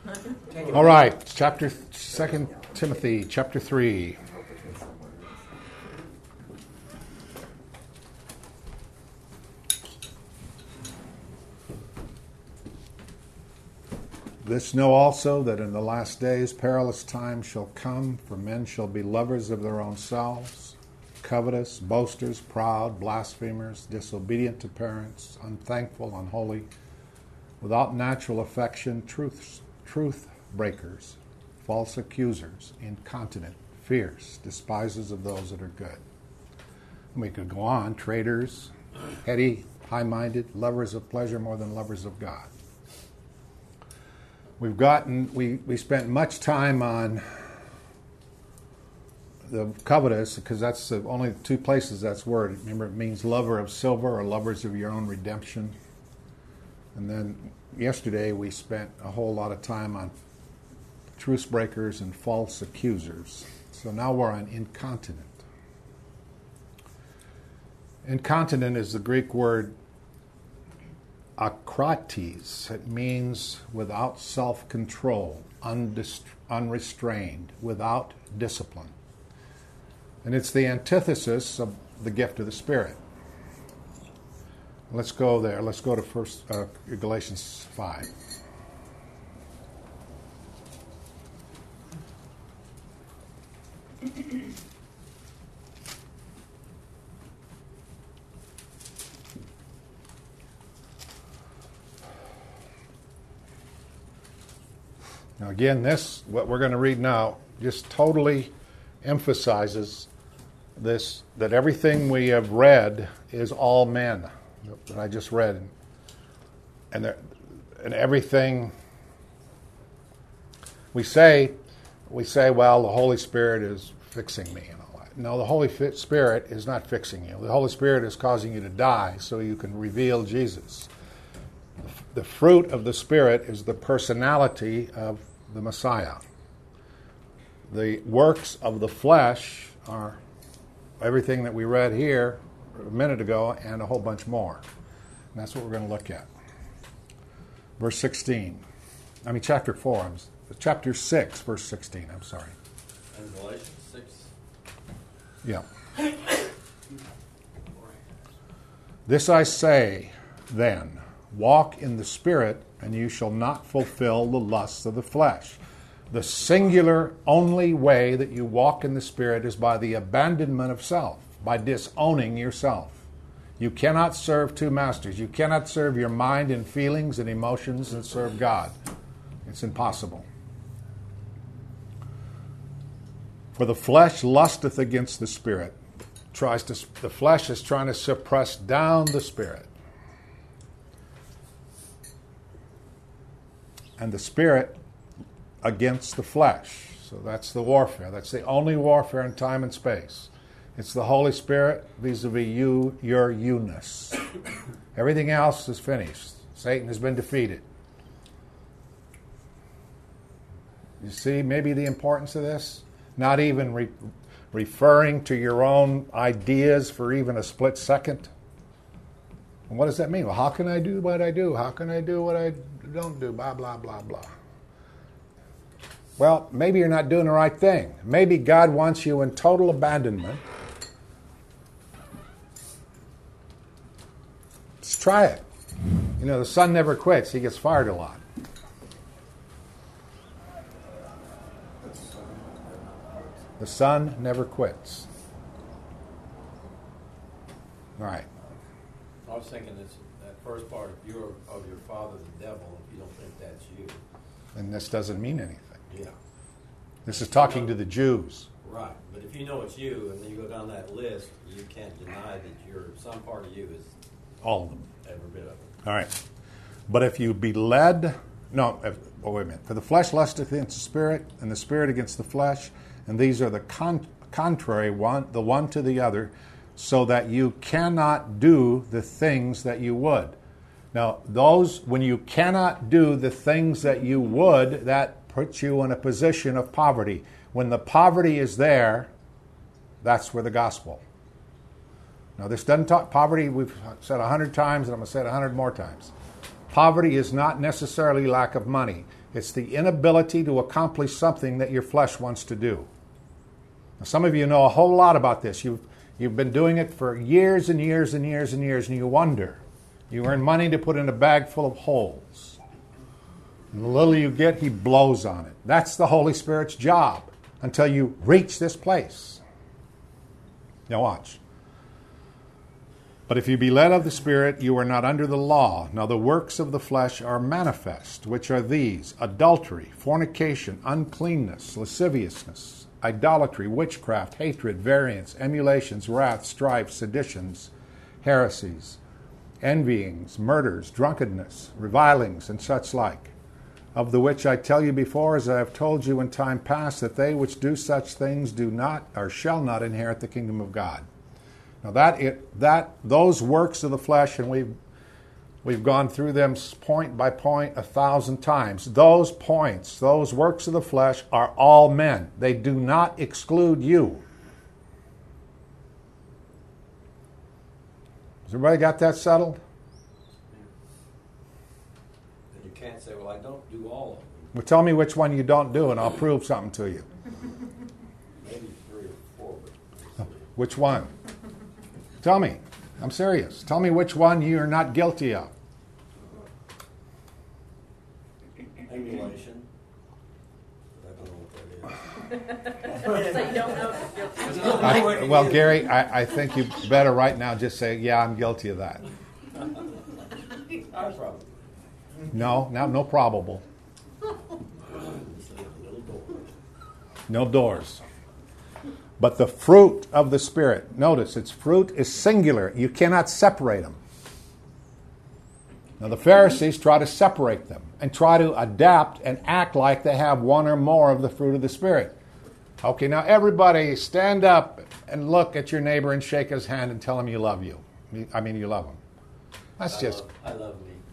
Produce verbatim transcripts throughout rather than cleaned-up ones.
All right, chapter Second Timothy, chapter three. This know also that in the last days perilous times shall come, for men shall be lovers of their own selves, covetous, boasters, proud, blasphemers, disobedient to parents, unthankful, unholy, without natural affection, truth, truth breakers, false accusers, incontinent, fierce, despisers of those that are good. And we could go on, traitors, heady, high-minded, lovers of pleasure more than lovers of God. We've gotten, we, we spent much time on the covetous, because that's the only two places that's word. Remember, it means lover of silver or lovers of your own redemption. And then yesterday we spent a whole lot of time on truce breakers and false accusers. So now we're on incontinent. Incontinent is the Greek word akrates. It means without self-control, undist- unrestrained, without discipline. And it's the antithesis of the gift of the Spirit. Let's go there. Let's go to first uh, Galatians five. Now again, this, what we're going to read now, just totally emphasizes this, that everything we have read is all men, that I just read. And, there, and everything we say, we say, well, the Holy Spirit is fixing me and all that. No, the Holy Spirit is not fixing you. The Holy Spirit is causing you to die so you can reveal Jesus. The fruit of the Spirit is the personality of the Messiah. The works of the flesh are everything that we read here a minute ago and a whole bunch more. And that's what we're going to look at. Verse sixteen. I mean, chapter four. I'm, chapter six, verse sixteen. I'm sorry. And Galatians six. Yeah. This I say, then, walk in the Spirit, and you shall not fulfill the lusts of the flesh. The singular only way that you walk in the Spirit is by the abandonment of self, by disowning yourself. You cannot serve two masters. You cannot serve your mind and feelings and emotions and serve God. It's impossible. For the flesh lusteth against the Spirit. Tries to, the flesh is trying to suppress down the Spirit. And the Spirit against the flesh. So that's the warfare. That's the only warfare in time and space. It's the Holy Spirit vis-a-vis you, your you-ness. Everything else is finished. Satan has been defeated. You see maybe the importance of this? Not even re- referring to your own ideas for even a split second. And what does that mean? Well, how can I do what I do? How can I do what I don't do? Blah, blah, blah, blah. Well, maybe you're not doing the right thing. Maybe God wants you in total abandonment. Let's try it. You know, the son never quits. He gets fired a lot. The son never quits. All right. I was thinking this, that first part of your of your father, the devil, if you don't think that's you. And this doesn't mean anything. Yeah. This is talking to the Jews. Right. But if you know it's you, and then you go down that list, you can't deny that you're some part of you is All of them. every bit of it. All right. But if you be led, no, if, oh, wait a minute. For the flesh lusteth against the spirit, and the spirit against the flesh, and these are the con- contrary one, the one to the other, so that you cannot do the things that you would. Now, those, when you cannot do the things that you would, that puts you in a position of poverty. When the poverty is there, that's where the gospel. Now, this doesn't talk, poverty, we've said a hundred times, and I'm going to say it a hundred more times. Poverty is not necessarily lack of money. It's the inability to accomplish something that your flesh wants to do. Now, some of you know a whole lot about this. You've, you've been doing it for years and years and years and years, and you wonder. You earn money to put in a bag full of holes. And the little you get, he blows on it. That's the Holy Spirit's job until you reach this place. Now watch. But if you be led of the Spirit, you are not under the law. Now the works of the flesh are manifest, which are these: adultery, fornication, uncleanness, lasciviousness, idolatry, witchcraft, hatred, variance, emulations, wrath, strife, seditions, heresies, envyings, murders, drunkenness, revilings, and such like, of the which I tell you before, as I have told you in time past, that they which do such things do not or shall not inherit the kingdom of God. Now that it, that those works of the flesh, and we've we've gone through them point by point a thousand times. Those points, those works of the flesh, are all men. They do not exclude you. Has everybody got that settled? And you can't say, well, I don't do all of them. Well, tell me which one you don't do, and I'll prove something to you. Maybe three or four, but Which one? Tell me. I'm serious. Tell me which one you are not guilty of. emulation. I don't know what that is. So you don't know if you're guilty. I, well, Gary, I, I think you better right now just say, yeah, I'm guilty of that. I probably. No, no, no probable. No doors. But the fruit of the Spirit, notice, its fruit is singular. You cannot separate them. Now the Pharisees try to separate them and try to adapt and act like they have one or more of the fruit of the Spirit. Okay, now everybody stand up and look at your neighbor and shake his hand and tell him you love you. I mean, you love him. That's I just, love, I love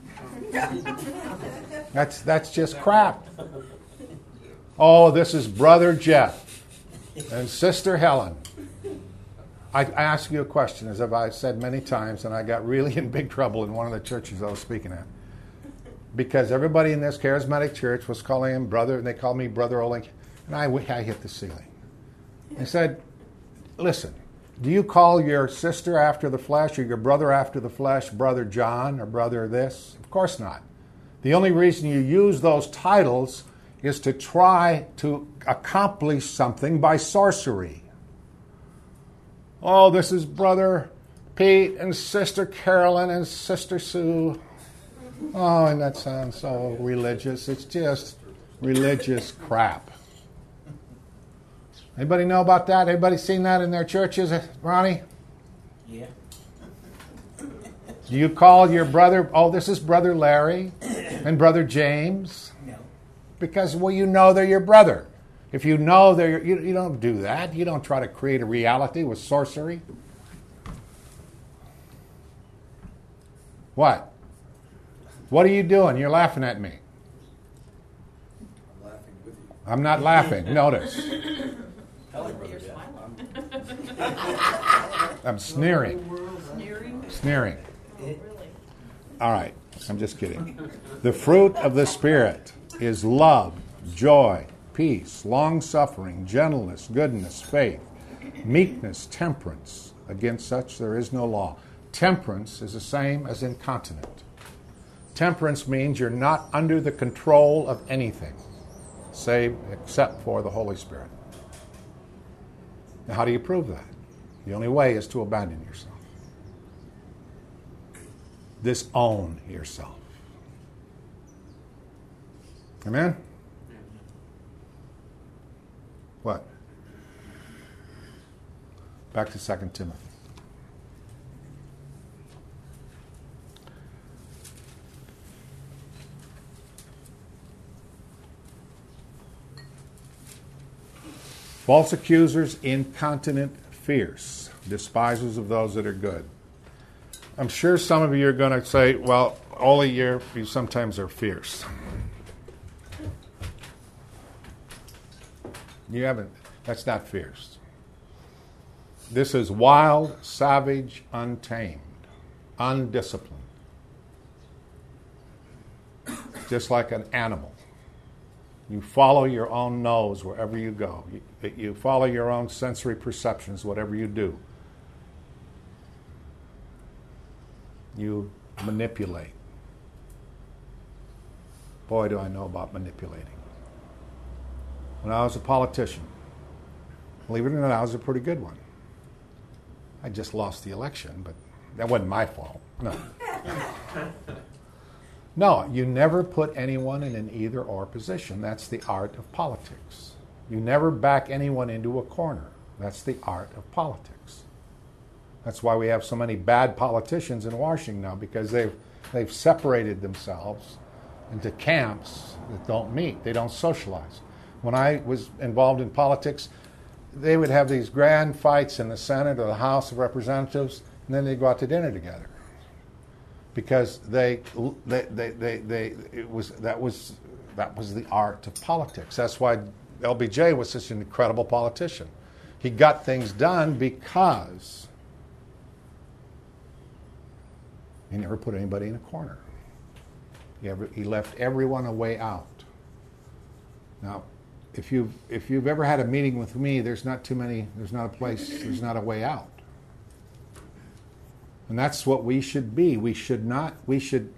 me. that's, that's just crap. Oh, this is Brother Jeff and Sister Helen. I, I ask you a question, as I've said many times, and I got really in big trouble in one of the churches I was speaking at. Because everybody in this charismatic church was calling him brother, and they called me Brother Olink, and I, I hit the ceiling. I said, listen, do you call your sister after the flesh or your brother after the flesh Brother John or Brother this? Of course not. The only reason you use those titles is to try to accomplish something by sorcery. Oh, this is Brother Pete and Sister Carolyn and Sister Sue. Oh, and that sounds so religious. It's just religious crap. Anybody know about that? Anybody seen that in their churches, Ronnie? Yeah. Do you call your brother, oh, this is Brother Larry and Brother James? No. Because, well, you know they're your brother. If you know they're your, you, you don't do that. You don't try to create a reality with sorcery. What? What are you doing? You're laughing at me. I'm laughing with you. I'm not laughing. Notice. Tell him, Brother You're Jeff. smiling. I'm sneering. Sneering? Sneering. Really? All right. I'm just kidding. The fruit of the Spirit is love, joy, peace, long-suffering, gentleness, goodness, faith, meekness, temperance. Against such there is no law. Temperance is the same as incontinent. Temperance means you're not under the control of anything, save except for the Holy Spirit. Now, how do you prove that? The only way is to abandon yourself. Disown yourself. Amen? What? Back to Second Timothy. False accusers, incontinent, fierce, despisers of those that are good. I'm sure some of you are going to say, well, only you you sometimes are fierce. You haven't, that's not fierce. This is wild, savage, untamed, undisciplined. Just like an animal. You follow your own nose wherever you go. You, you follow your own sensory perceptions, whatever you do. You manipulate. Boy, do I know about manipulating. When I was a politician, believe it or not, I was a pretty good one. I just lost the election, but that wasn't my fault. No. No, you never put anyone in an either-or position. That's the art of politics. You never back anyone into a corner. That's the art of politics. That's why we have so many bad politicians in Washington now, because they've they've separated themselves into camps that don't meet. They don't socialize. When I was involved in politics, they would have these grand fights in the Senate or the House of Representatives, and then they'd go out to dinner together. Because they, they, they, they, they, it was that was that was the art of politics. That's why L B J was such an incredible politician. He got things done because he never put anybody in a corner. He, ever, he left everyone a way out. Now, if you've if you've ever had a meeting with me, there's not too many. There's not a place. There's not a way out. And that's what we should be. We should not, we should,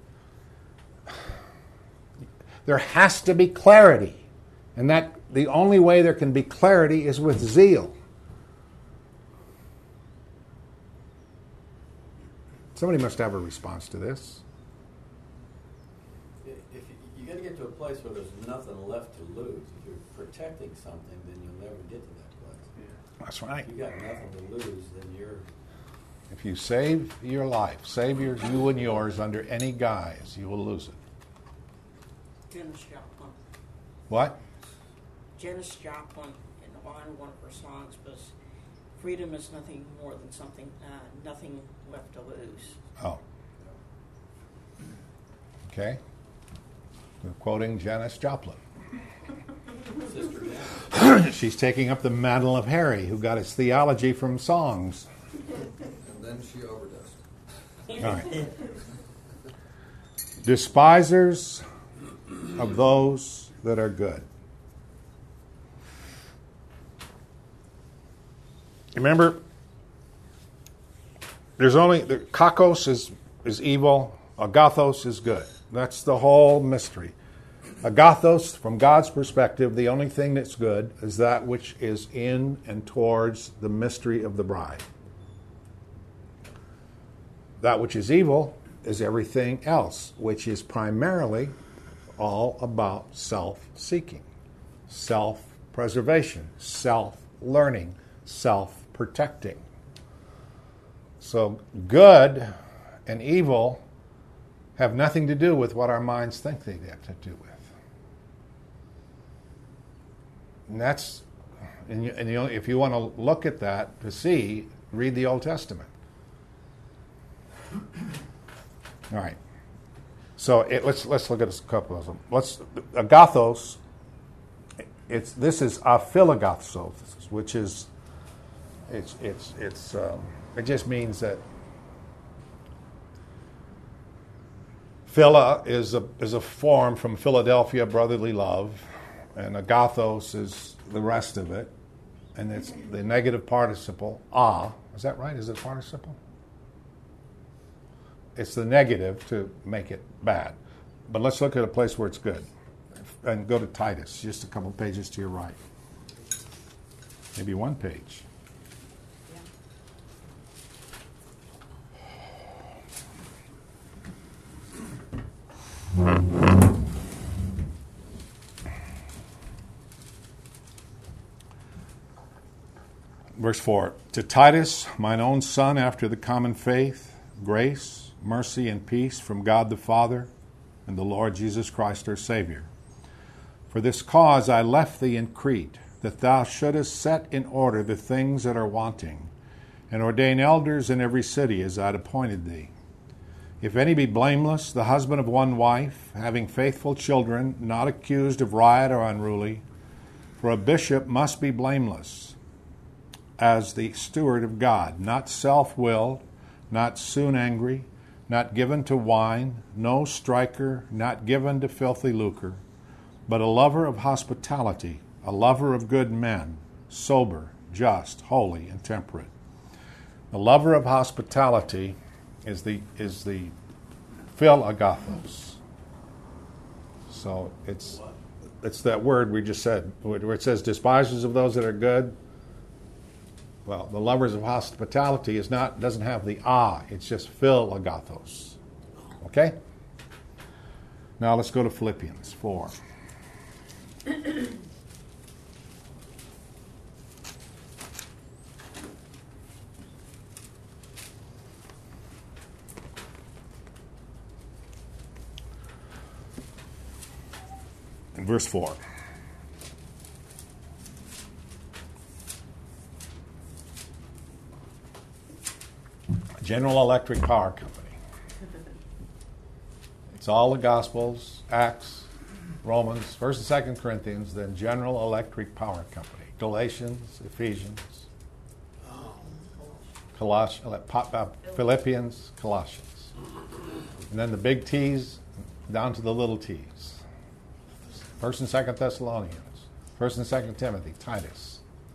there has to be clarity. And that the only way there can be clarity is with zeal. Somebody must have a response to this. If you, you got to get to a place where there's nothing left to lose. If you're protecting something, then you'll never get to that place. Yeah. That's right. If you got nothing to lose, then you're... If you save your life, save your, you and yours under any guise, you will lose it. Janis Joplin. What? Janis Joplin, in on one of her songs, was freedom is nothing more than something, uh, nothing left to lose. Oh. Okay. We're quoting Janis Joplin. Sister Janis. She's taking up the mantle of Harry, who got his theology from songs. Then she overdosed. All right. Despisers of those that are good. Remember, there's only the kakos is is evil, agathos is good. That's the whole mystery. Agathos, from God's perspective, the only thing that's good is that which is in and towards the mystery of the bride. That which is evil is everything else, which is primarily all about self-seeking, self-preservation, self-learning, self-protecting. So good and evil have nothing to do with what our minds think they have to do with. And that's, and, you, and you, if you want to look at that to see, read the Old Testament. All right. So it, let's let's look at a couple of them. Let's agathos. It's this is aphilogathos, which is it's it's it's um, it just means that phila is a is a form from Philadelphia, brotherly love, and agathos is the rest of it, and it's the negative participle a. Is that right? Is it participle? It's the negative to make it bad. But let's look at a place where it's good. And go to Titus, just a couple pages to your right. Maybe one page. Verse four, to Titus, mine own son, after the common faith, grace, mercy, and peace from God the Father and the Lord Jesus Christ our Savior. For this cause I left thee in Crete, that thou shouldest set in order the things that are wanting, and ordain elders in every city as I had appointed thee. If any be blameless, the husband of one wife, having faithful children, not accused of riot or unruly, for a bishop must be blameless, as the steward of God, not self-willed, not soon angry, not given to wine, no striker, not given to filthy lucre, but a lover of hospitality, a lover of good men, sober, just, holy, and temperate. The lover of hospitality is the is the phil agathos. So it's it's that word we just said, where it says despisers of those that are good. Well, the lovers of hospitality is not doesn't have the ah, it's just phil agathos. Okay? Now let's go to Philippians four. In verse four. General Electric Power Company. It's all the Gospels, Acts, Romans, First and Second Corinthians, then General Electric Power Company. Galatians, Ephesians, Coloss- uh, Philippians, Colossians. And then the big T's down to the little T's. First and Second Thessalonians, First and Second Timothy, Titus.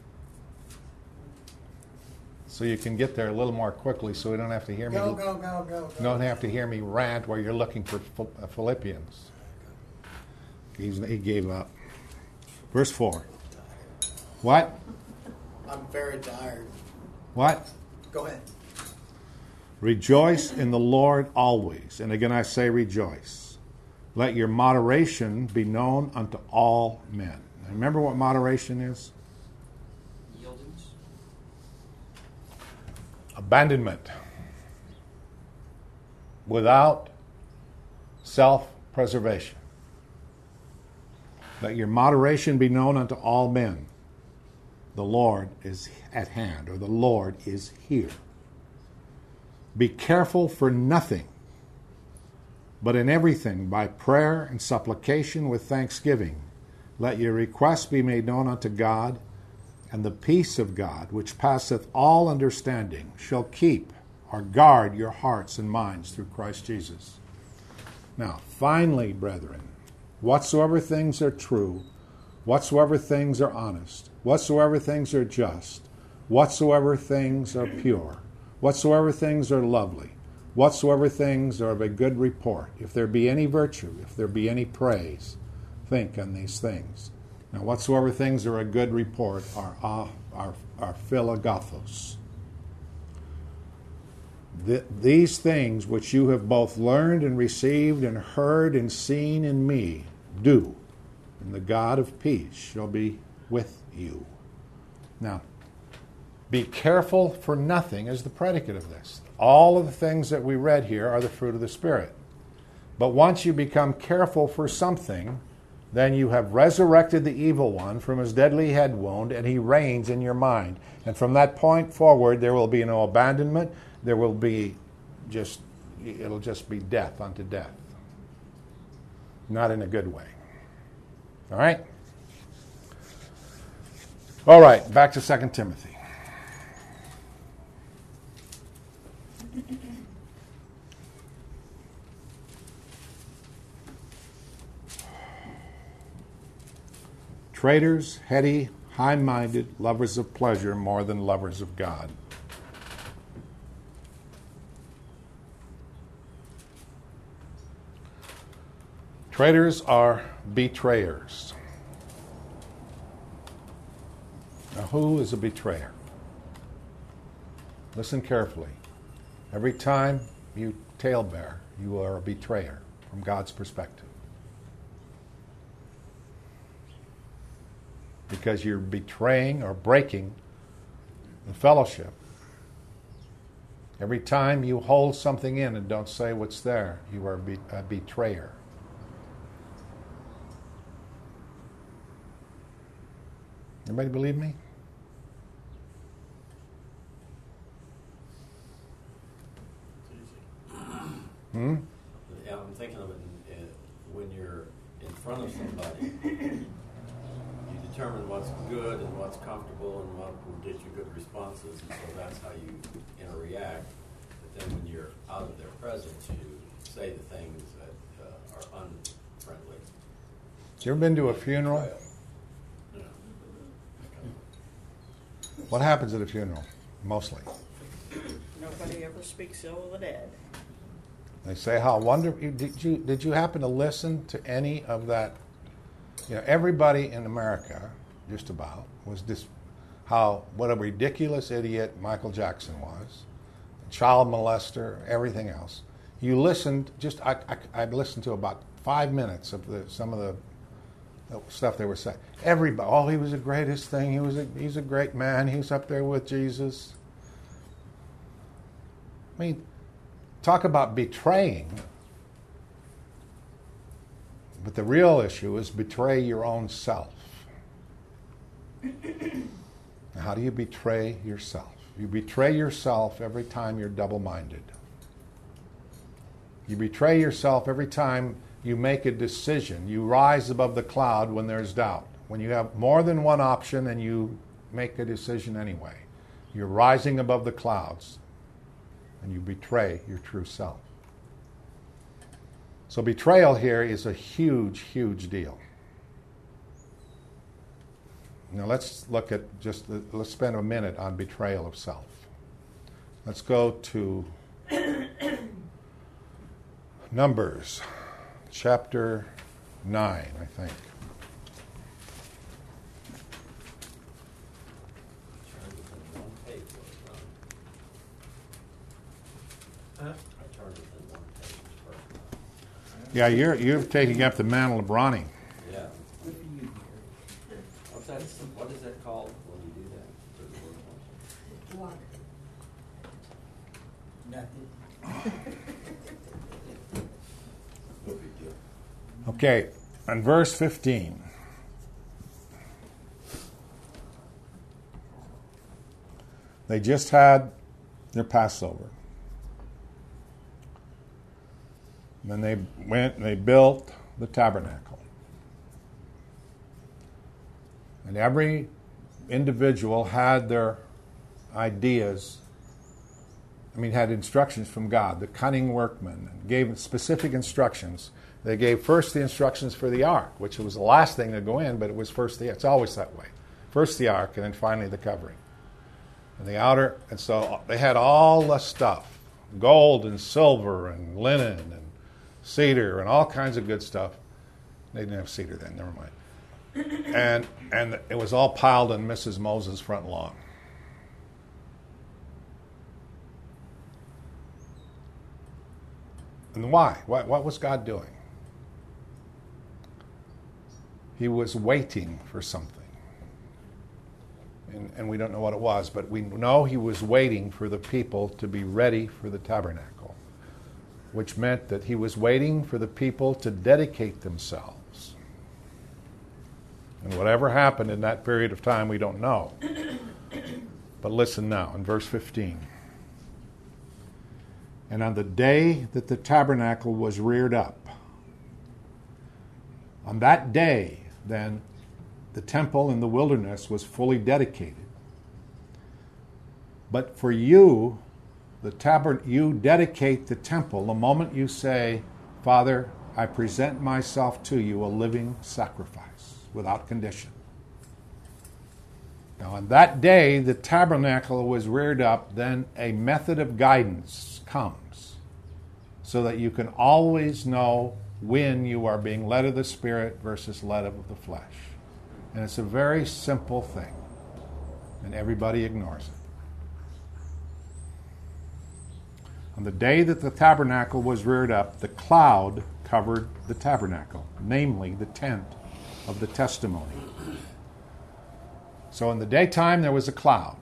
So you can get there a little more quickly, so we don't have to hear me. Go, go, go, go, go. Don't have to hear me rant while you're looking for Philippians. He's, he gave up. Verse four. What? I'm very tired. What? Go ahead. Rejoice in the Lord always. And again I say rejoice. Let your moderation be known unto all men. Now, remember what moderation is? Yieldings. Abandonment. Without self-preservation. Let your moderation be known unto all men. The Lord is at hand, or the Lord is here. Be careful for nothing, but in everything, by prayer and supplication with thanksgiving, let your requests be made known unto God, and the peace of God, which passeth all understanding, shall keep or guard your hearts and minds through Christ Jesus. Now, finally, brethren, whatsoever things are true, whatsoever things are honest, whatsoever things are just, whatsoever things are pure, whatsoever things are lovely, whatsoever things are of a good report, if there be any virtue, if there be any praise, think on these things. Now, whatsoever things are a good report are are, are, are philagathos. The, these things which you have both learned and received and heard and seen in me, do, and the God of peace shall be with you. Now, be careful for nothing is the predicate of this. All of the things that we read here are the fruit of the Spirit. But once you become careful for something, then you have resurrected the evil one from his deadly head wound, and he reigns in your mind. And from that point forward, there will be no abandonment. There will be just, it'll just be death unto death. Not in a good way. All right? All right, back to Second Timothy. Traitors, heady, high-minded, lovers of pleasure more than lovers of God. Traitors are betrayers. Now, who is a betrayer? Listen carefully. Every time you talebear, you are a betrayer from God's perspective. Because you're betraying or breaking the fellowship. Every time you hold something in and don't say what's there, you are a betrayer. Anybody believe me? Hmm? Yeah, I'm thinking of it in, in, when you're in front of somebody, you determine what's good and what's comfortable and what will get you good responses, and so that's how you interact. But then when you're out of their presence, you say the things that uh, are unfriendly. You ever been to a funeral? Yeah. What happens at a funeral, mostly? Nobody ever speaks ill of the dead. They say how wonderful. Did you did you happen to listen to any of that? You know, everybody in America, just about, was dis, how what a ridiculous idiot Michael Jackson was, child molester, everything else. You listened. Just I I, I listened to about five minutes of the some of the, the stuff they were saying. Everybody, oh, he was the greatest thing. He was a, he's a great man. He's up there with Jesus. I mean, talk about betraying. But the real issue is betray your own self. How do you betray yourself? You betray yourself every time you're double-minded. You betray yourself every time you make a decision. You rise above the cloud when there's doubt. When you have more than one option and you make a decision anyway, you're rising above the clouds. And you betray your true self. So betrayal here is a huge, huge deal. Now let's look at just, the, let's spend a minute on betrayal of self. Let's go to Numbers, chapter nine, I think. I turned it in one page first. Yeah, you're you're taking up the mantle of Ronnie. Yeah. What's that? What is that called when you do that? What? Nothing. Okay, and verse fifteen. They just had their Passover. Then they went and they built the tabernacle. And every individual had their ideas, I mean, had instructions from God, the cunning workman, gave specific instructions. They gave first the instructions for the ark, which was the last thing to go in, but it was first the, it's always that way. First the ark, and then finally the covering. And the outer, and so they had all the stuff, gold and silver and linen and cedar and all kinds of good stuff. They didn't have cedar then, never mind. And and it was all piled on Missus Moses' front lawn. And why? What, what was God doing? He was waiting for something. And, and we don't know what it was, but we know he was waiting for the people to be ready for the tabernacle, which meant that he was waiting for the people to dedicate themselves. And whatever happened in that period of time, we don't know. But listen now, in verse fifteen. And on the day that the tabernacle was reared up, on that day, then, the temple in the wilderness was fully dedicated. But for you, the tabern- you dedicate the temple the moment you say, Father, I present myself to you a living sacrifice, without condition. Now, on that day, the tabernacle was reared up, then a method of guidance comes so that you can always know when you are being led of the Spirit versus led of the flesh. And it's a very simple thing, and everybody ignores it. On the day that the tabernacle was reared up, the cloud covered the tabernacle, namely the tent of the testimony. So in the daytime, there was a cloud.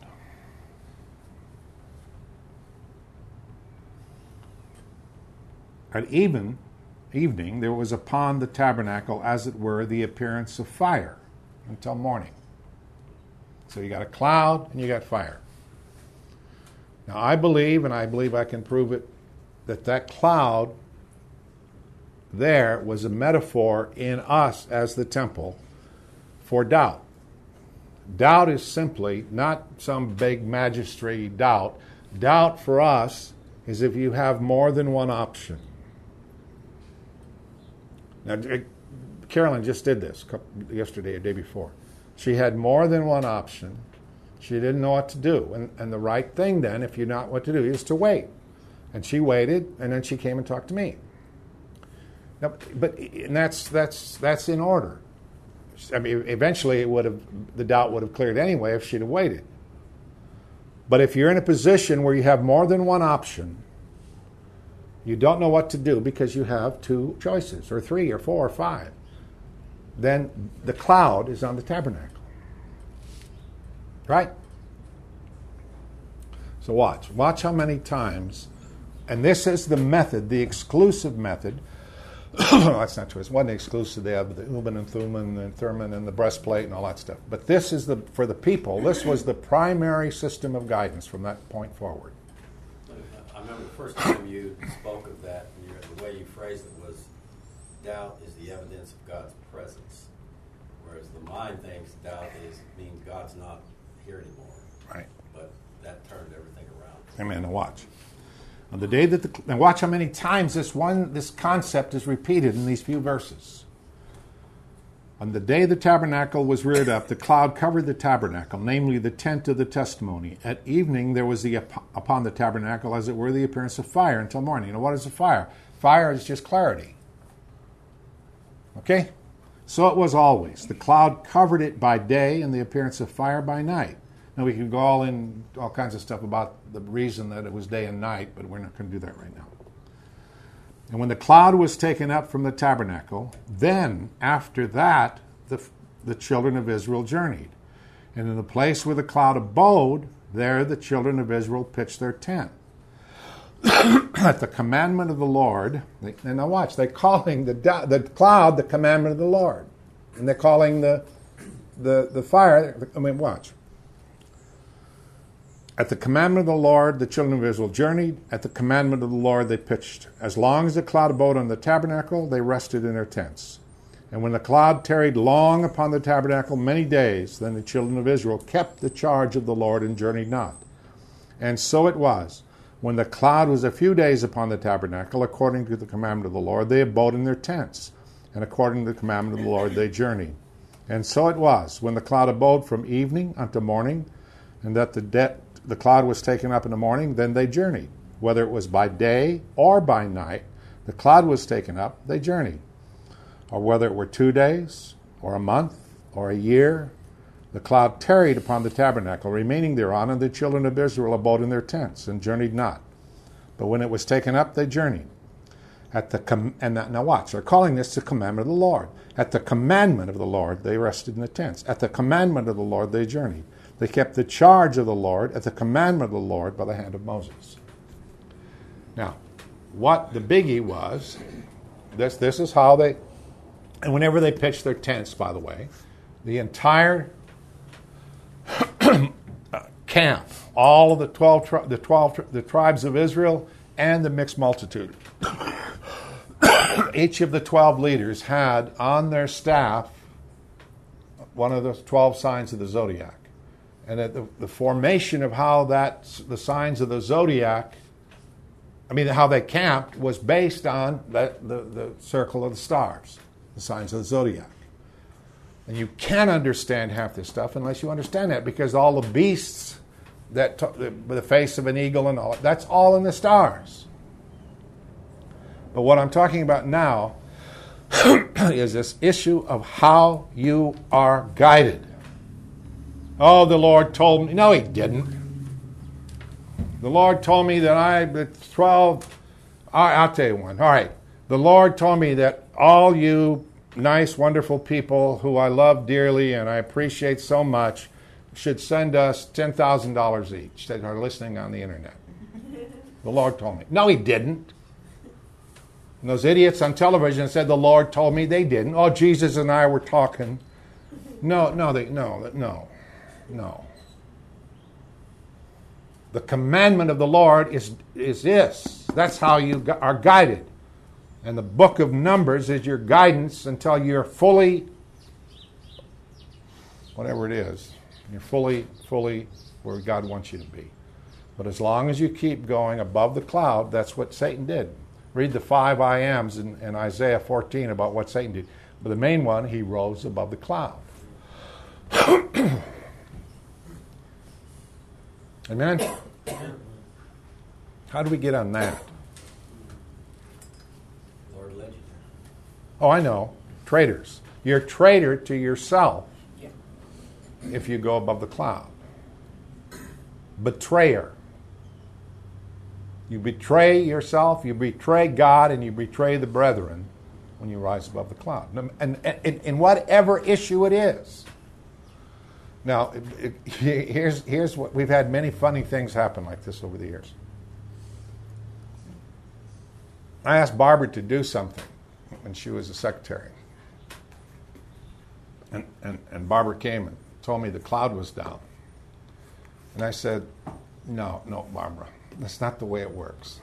At even, evening, there was upon the tabernacle, as it were, the appearance of fire until morning. So you got a cloud and you got fire. Now I believe, and I believe I can prove it, that that cloud there was a metaphor in us as the temple for doubt. Doubt is simply not some big magistrate doubt. Doubt for us is if you have more than one option. Now, Carolyn just did this yesterday or day before. She had more than one option. She didn't know what to do. And, and the right thing then, if you know what to do, is to wait. And she waited, and then she came and talked to me. Now, but and that's that's that's in order. I mean, eventually it would have the doubt would have cleared anyway if she'd have waited. But if you're in a position where you have more than one option, you don't know what to do because you have two choices, or three, or four, or five, then the cloud is on the tabernacle. Right? So watch. Watch how many times, and this is the method, the exclusive method. That's not true. It wasn't exclusive. They have the Uman and Thummim and Thurman and the breastplate and all that stuff. But this is the, for the people, this was the primary system of guidance from that point forward. I remember the first time you spoke of that, and you, the way you phrased it was, doubt is the evidence of God's presence. Whereas the mind thinks doubt is means God's not here anymore. Right. But that turned everything around. Amen. Now watch. On the day that the, and watch how many times this one this concept is repeated in these few verses. On the day the tabernacle was reared up, the cloud covered the tabernacle, namely the tent of the testimony. At evening there was the upon the tabernacle, as it were, the appearance of fire until morning. You know, what is a fire? Fire is just clarity. Okay? So it was always. The cloud covered it by day, and the appearance of fire by night. Now we could go all in all kinds of stuff about the reason that it was day and night, but we're not going to do that right now. And when the cloud was taken up from the tabernacle, then after that the, the children of Israel journeyed. And in the place where the cloud abode, there the children of Israel pitched their tent. At the commandment of the Lord, they, and now watch, they're calling the, the cloud the commandment of the Lord. And they're calling the, the, the fire, I mean, watch. At the commandment of the Lord, the children of Israel journeyed. At the commandment of the Lord, they pitched. As long as the cloud abode on the tabernacle, they rested in their tents. And when the cloud tarried long upon the tabernacle many days, then the children of Israel kept the charge of the Lord and journeyed not. And so it was. When the cloud was a few days upon the tabernacle, according to the commandment of the Lord, they abode in their tents. And according to the commandment of the Lord, they journeyed. And so it was. When the cloud abode from evening unto morning, and that the de- the cloud was taken up in the morning, then they journeyed. Whether it was by day or by night, the cloud was taken up, they journeyed. Or whether it were two days, or a month, or a year, the cloud tarried upon the tabernacle, remaining thereon, and the children of Israel abode in their tents, and journeyed not. But when it was taken up, they journeyed. At the com- and that, now watch, they're calling this the commandment of the Lord. At the commandment of the Lord, they rested in the tents. At the commandment of the Lord, they journeyed. They kept the charge of the Lord at the commandment of the Lord by the hand of Moses. Now, what the biggie was, this, this is how they, and whenever they pitched their tents, by the way, the entire camp, all of the twelve, tri- the twelve, the tribes of Israel, and the mixed multitude, each of the twelve leaders had on their staff one of the twelve signs of the zodiac. And that the, the formation of how that, the signs of the zodiac, I mean, how they camped was based on that, the, the circle of the stars, the signs of the zodiac. And you can't understand half this stuff unless you understand that, because all the beasts, that t- the, the face of an eagle and all, that's all in the stars. But what I'm talking about now is this issue of how you are guided. Oh, the Lord told me. No, he didn't. The Lord told me that I, the twelve, I, I'll tell you one. All right. The Lord told me that all you nice, wonderful people who I love dearly and I appreciate so much should send us ten thousand dollars each that are listening on the internet. The Lord told me. No, he didn't. And those idiots on television said the Lord told me. They didn't. Oh, Jesus and I were talking. No, no, they, no, no. No. The commandment of the Lord is, is this. That's how you are guided. And the book of Numbers is your guidance until you're fully, whatever it is, you're fully, fully where God wants you to be. But as long as you keep going above the cloud, that's what Satan did. Read the five I ams in, in Isaiah fourteen about what Satan did. But the main one, he rose above the cloud. Amen? How do we get on that? Lord led you Oh, I know. Traitors. You're a traitor to yourself Yeah. if you go above the cloud. Betrayer. You betray yourself, you betray God, and you betray the brethren when you rise above the cloud. And in whatever issue it is. Now, it, it, here's, here's what we've had many funny things happen like this over the years. I asked Barbara to do something when she was a secretary. And, and, and Barbara came and told me the cloud was down. And I said, no, no, Barbara, that's not the way it works.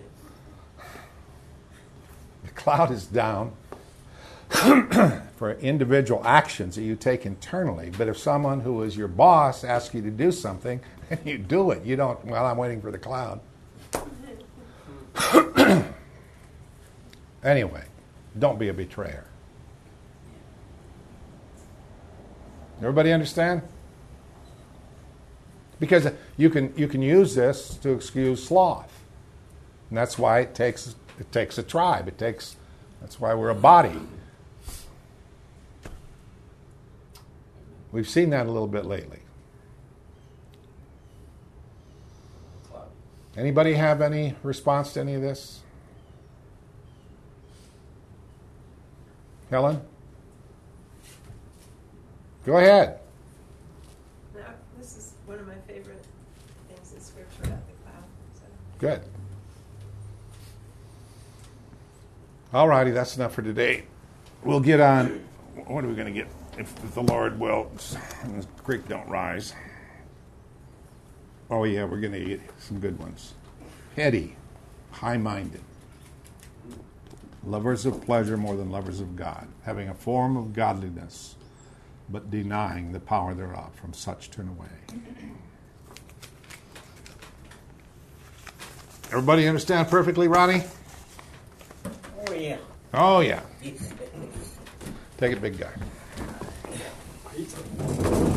The cloud is down for individual actions that you take internally. But if someone who is your boss asks you to do something, and you do it, you don't, well, I'm waiting for the cloud. Anyway, don't be a betrayer. Everybody understand? Because you can you can use this to excuse sloth. And that's why it takes it takes a tribe. It takes that's why we're a body. We've seen that a little bit lately. Cloud. Anybody have any response to any of this? Helen? Go ahead. No, this is one of my favorite things in Scripture about the cloud. So. Good. All righty, that's enough for today. We'll get on. What are we going to get? If, if the Lord will, and the creek don't rise. Oh, yeah, we're going to get some good ones. Heady, high-minded, lovers of pleasure more than lovers of God, having a form of godliness, but denying the power thereof. From such turn away. Everybody understand perfectly, Ronnie? Oh, yeah. Oh, yeah. Take it, big guy.